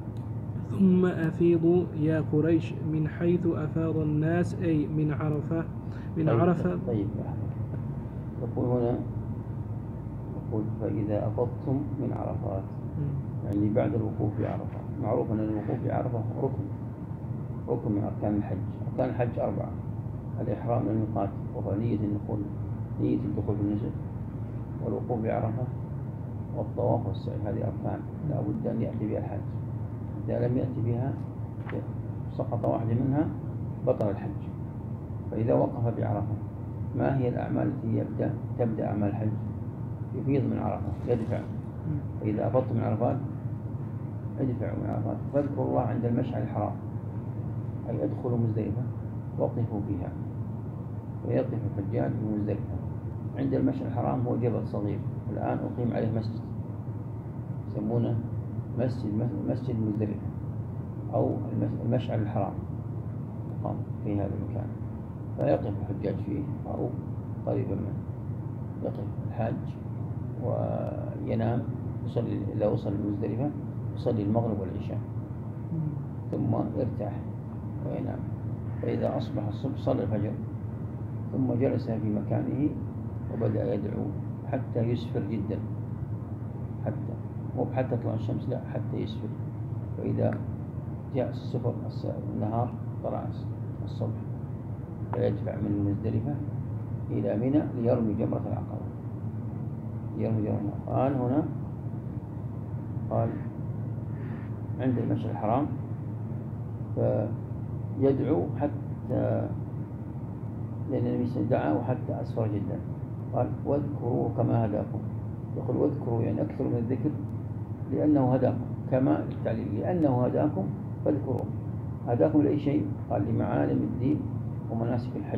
[SPEAKER 1] ثم أفيضوا يا قريش من حيث أفاض الناس، أي من عرفة من
[SPEAKER 2] طيب
[SPEAKER 1] عرفة.
[SPEAKER 2] طيب يقول هنا يقول فإذا أفضتم من عرفات، يعني بعد الوقوف بعرفة. معروف أن الوقوف بعرفة ركن ركن من أركان الحج. أركان الحج أربعة: الإحرام من الميقات، وهو نية الدخول نية الدخول في النسك، والوقوف بعرفة، والطواف والسعي. هذه أركان لا بد أن يأتي بها الحج. إذا لم يأتي بها سقط واحدة منها بطل الحج. فإذا وقف بعرفة، ما هي الأعمال التي يبدأ تبدأ أعمال الحج؟ يفيض من عرفة، يدفع. فإذا أفضت من عرفات ادفعوا من عرفات، فاذكروا الله عند المشعر الحرام، أي ادخلوا مزدلفة وقفوا فيها. ويقف الحجاج في مزدلفة عند المشعر الحرام، هو جبل صغير الآن أقيم عليه مسجد يسمونه مسجد مسجد مزدلفة أو المشعر الحرام مقام في هذا المكان، فيقف الحجاج فيه أو قريبا منه. يقف الحاج وينام، يصلي إذا وصل المزدلفة يصلي المغرب والعشاء ثم يرتاح وينام. فإذا أصبح الصبح صلى الفجر ثم جلس في مكانه وبدأ يدعو حتى يسفر جدا، حتى مو حتى تطلع الشمس، لا حتى يسفر. فإذا جاء السفر النهار طلع الصبح فيدفع من المزدلفة إلى منى ليرمي جمرة العقبة. يرمي جمرة العقبة. قال هنا قال عند المشعر الحرام فيدعو حتى، لأن النبي دعاه حتى أسفر جدا. قال واذكروا كما هداكم. يقول واذكروا يعني أكثر من الذكر لأنه هداكم، كما التعليل لأنه هداكم فاذكروا. هداكم لأي شيء؟ قال لمعالم الدين ومناسك الحج،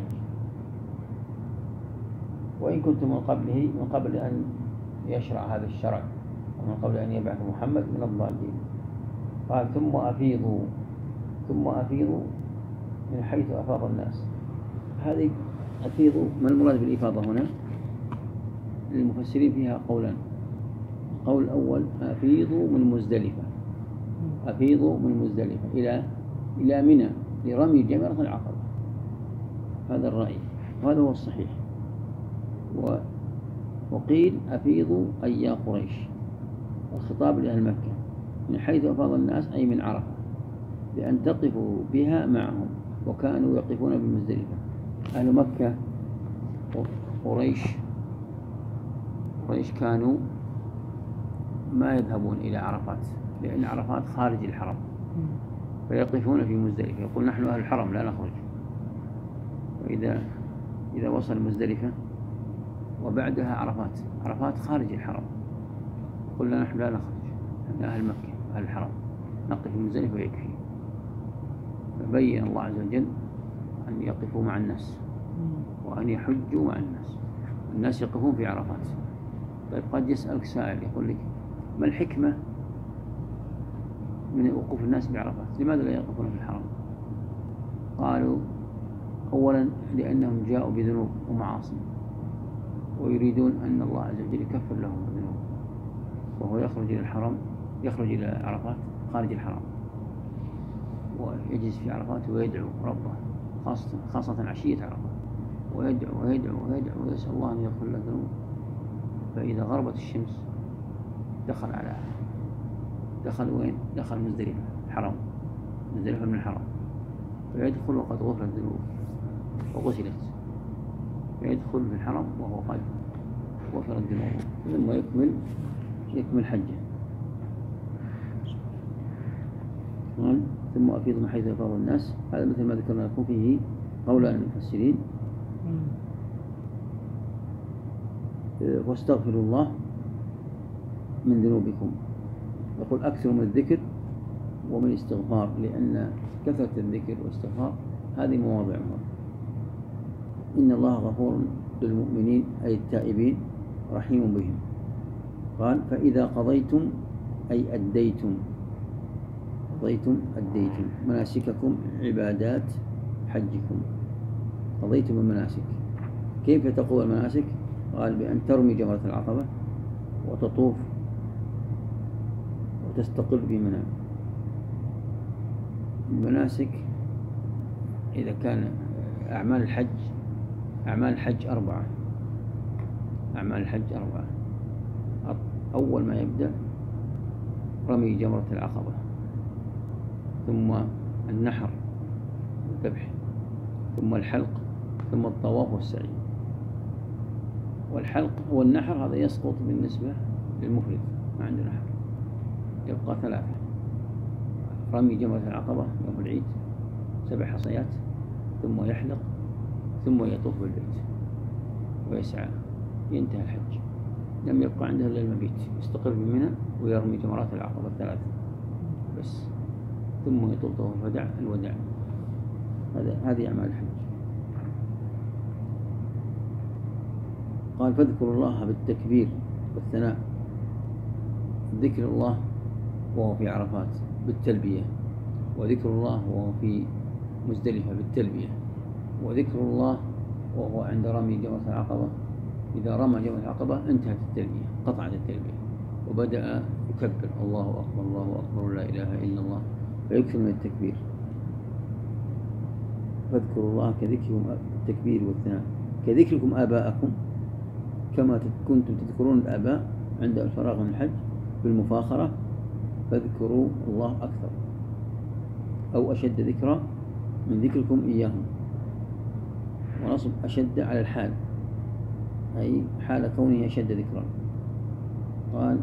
[SPEAKER 2] وإن كنتم من قبله من قبل أن يشرع هذا الشرع ومن قبل أن يبعث محمد من الضالين. قال ثم أفيضوا ثم أفيضوا من حيث أفاض الناس. هذه أفيضوا، ما المراد بالإفاضة هنا؟ للمفسرين فيها قولان. القول الأول أفيضوا من مزدلفة، أفيضوا من مزدلفة إلى إلى منى لرمي جمرة العقبة. هذا الرأي وهذا هو الصحيح. وقيل أفيضوا أي يا قريش، الخطاب لأهل مكة من حيث أفاض الناس أي من عرفة، بأن تقفوا بها معهم، وكانوا يقفون بمزدلفة. أهل مكة قريش قريش كانوا ما يذهبون إلى عرفات، لأن عرفات خارج الحرم، فيقفون في مزدلفة. يقول نحن أهل الحرم لا نخرج. وإذا إذا وصل مزدلفة وبعدها عرفات، عرفات خارج الحرم، قلنا نحن لا نخرج، نحن أهل مكة أهل الحرم نقف في مزدلفة ويكفي. فبين الله عز وجل أن يقفوا مع الناس وأن يحجوا مع الناس. الناس يقفون في عرفات. طيب قد يسألك سائل يقول لك ما الحكمة من وقوف الناس بعرفات؟ لماذا لا يقفون في الحرم؟ قالوا أولا لأنهم جاءوا بذنوب ومعاصي ويريدون أن الله عز وجل يكفر لهم الذنوب، وهو يخرج إلى الحرم يخرج إلى عرفات خارج الحرم ويجلس في عرفات ويدعو ربه، خاصة خاصة عشية عرفات، ويدعو ويدعو ويدعو ويسأل الله أن يغفر له ذنوبه. فإذا غربت الشمس دخل على دخل وين؟ دخل مزدلفة الحرم، مزدلفة من الحرم، فيدخل وقد غفرت ذنوبه وغسلت، فيدخل في الحرم وهو قد غفرت ذنوبه ثم يكمل يكمل حجه. قال ثم أفيض من حيث أفاض الناس. هذا مثل ما ذكرنا لكم فيه قولان المفسرين. واستغفروا الله من ذنوبكم، يقول أكثر من الذكر ومن الاستغفار، لأن كثرة الذكر والاستغفار هذه مواضعها. إن الله غفور للمؤمنين أي التائبين رحيم بهم. قال فإذا قضيتم أي أديتم، قضيتم أديتم مناسككم عبادات حجكم، قضيتم المناسك. كيف تقضى المناسك؟ قال بأن ترمي جمرة العقبة وتطوف وتستقر بمنى. المناسك إذا كان أعمال الحج أعمال الحج أربعة أعمال الحج أربعة أول ما يبدأ رمي جمرة العقبة، ثم النحر والذبح، ثم الحلق، ثم الطواف والسعي. والحلق والنحر هذا يسقط بالنسبة للمفرد، ما عنده نحر، يبقى ثلاثة: رمي جمرة العقبة يوم العيد سبع حصيات، ثم يحلق، ثم يطوف بالبيت ويسعى، ينتهي الحج. لم يبقى عنده إلا المبيت، يستقر بمنى ويرمي جمرات العقبة الثلاثة بس، ثم يطوف طواف الوداع الوداع. هذا هذه أعمال الحج. قال فاذكروا الله بالتكبير والثناء، ذكر الله وهو في عرفات بالتلبية، وذكر الله وهو في مزدلفة بالتلبية، وذكر الله وهو عند رمي جمرة العقبة. إذا رمى جمرة العقبة انتهت التلبية، قطعت التلبية، وبدأ يكبر الله أكبر الله أكبر لا إله إلا الله، فيكثر من التكبير. فاذكروا الله كذكركم التكبير والثناء، كذكركم آباءكم، كما كنتم تذكرون الآباء عند الفراغ من الحج بالمفاخرة، فاذكروا الله أكثر أو أشد ذكرى من ذكركم إياهم. ونصب أشد على الحال، أي حال كونه أشد ذكرى. قال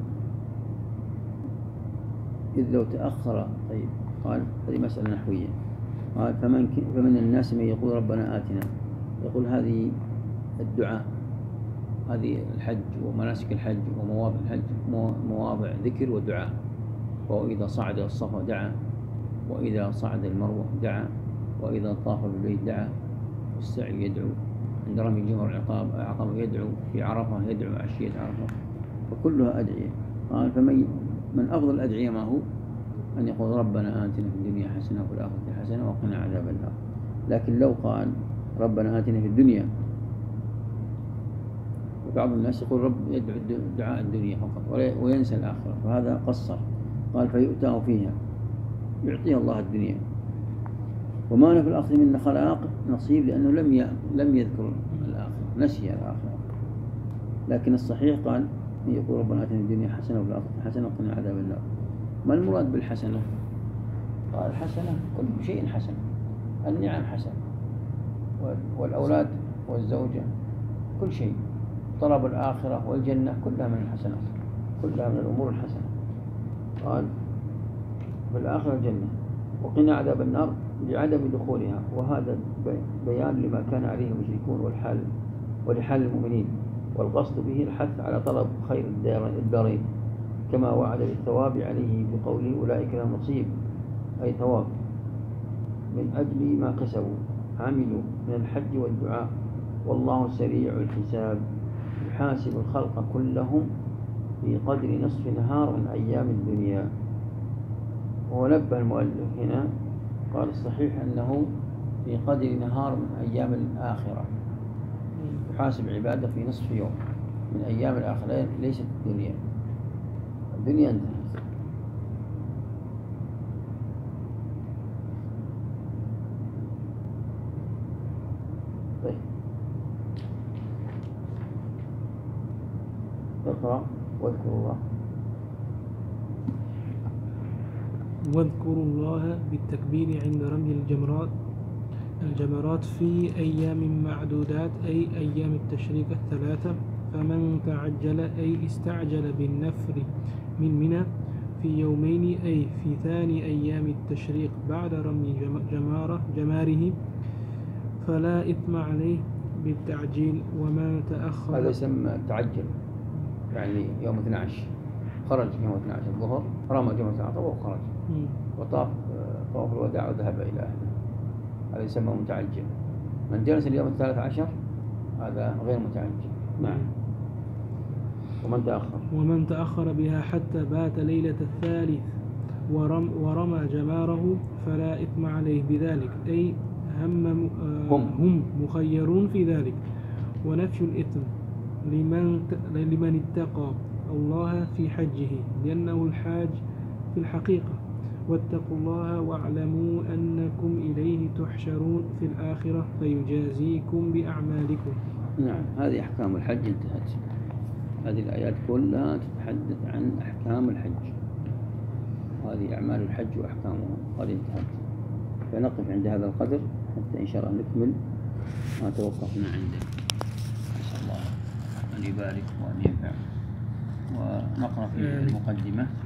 [SPEAKER 2] إذ لو تأخر. طيب قال هذه مسألة نحوية. قال فمن, فمن الناس من يقول ربنا آتنا، يقول هذه الدعاء، هذه الحج ومناسك الحج ومواضع الحج مواضع ذكر ودعاء. وإذا صعد الصفا دعا، وإذا صعد المروة دعا، وإذا طاف بالبيت دعا، والسعي يدعو، عند رمي جمر العقاب عقبة يدعو، في عرفة يدعو عشية عرفة، فكلها أدعية. قال فمن من أفضل الأدعية ما هو؟ أن يقول ربنا آتنا في الدنيا حسنة وفي الآخرة حسنة وقنا عذاب النار. لكن لو قال ربنا آتنا في الدنيا، وبعض الناس يقول رب يدعو دعاء الدنيا فقط وينسى الآخرة، فهذا قصر. قال فيؤتاه فيها، يعطيه الله الدنيا، وما له في الآخرة من خلاق نصيب، لأنه لم لم يذكر الآخرة، نسي الآخرة. لكن الصحيح قال يقول ربنا آتنا في الدنيا حسنة وفي الآخرة حسنة وقنا عذاب النار. ما المراد بالحسنة؟ قال الحسنة كل شيء حسن، النعم حسن، والأولاد والزوجة كل شيء، طلب الآخرة والجنة كلها من الحسنات، كلها من الأمور الحسنة. قال في الآخرة الجنة، وقنا عذاب النار لعدم دخولها، وهذا بيان لما كان عليه المشركون والحال ولحال المؤمنين، والقصد به الحث على طلب خير الدارين، كما وعد بالثواب عليه بقوله أولئك لهم نصيب، أي ثواب من أجل ما كسبوا عملوا من الحج والدعاء، والله سريع الحساب يحاسب الخلق كلهم في قدر نصف نهار من أيام الدنيا. ونبه المؤلف هنا قال الصحيح أنه في قدر نهار من أيام الآخرة، يحاسب عباده في نصف يوم من أيام الآخرة، ليست الدنيا، الدنيا انتهت. طيب اقرأ واذكروا الله.
[SPEAKER 1] واذكروا الله بالتكبير عند رمي الجمرات الجمرات في أيام معدودات أي أيام التشريق الثلاثة. فمن تعجل أي استعجل بالنفر من منى في يومين أي في ثاني أيام التشريق بعد رمي جمارة جماره فلا إثم عليه بالتعجيل. وما تأخر
[SPEAKER 2] هذا يسمى تعجل، يعني يوم اثني عشر خرج يوم اثني عشر الظهر، رمى يوم اثني عشر وخرج وطاف طواف الوداع وذهب إلى أهله، هذا يسمى متعجل. من جلس اليوم الثالث عشر هذا غير متعجل. نعم. ومن تأخر
[SPEAKER 1] ومن تأخر بها حتى بات ليلة الثالث ورم ورمى جماره فلا إثم عليه بذلك، أي هم, هم, هم مخيرون في ذلك. ونفي الإثم لمن, لمن اتقى الله في حجه لأنه الحاج في الحقيقة. واتقوا الله واعلموا أنكم إليه تحشرون في الآخرة فيجازيكم بأعمالكم.
[SPEAKER 2] نعم. هذه أحكام الحج انتهت. هذه الآيات كلها تتحدث عن أحكام الحج، هذه أعمال الحج وأحكامه، هذه انتهت. فنقف عند هذا القدر حتى إن شاء الله نكمل ما توقفنا عنده. نسأل الله أن يبارك وأن ينفع. ونقرأ في المقدمة.